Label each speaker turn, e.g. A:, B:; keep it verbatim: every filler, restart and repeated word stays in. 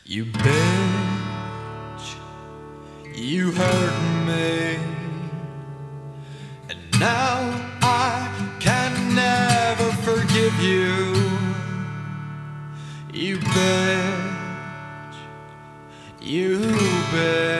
A: You bitch, you hurt me, and now I can never forgive you. You bitch, you bitch.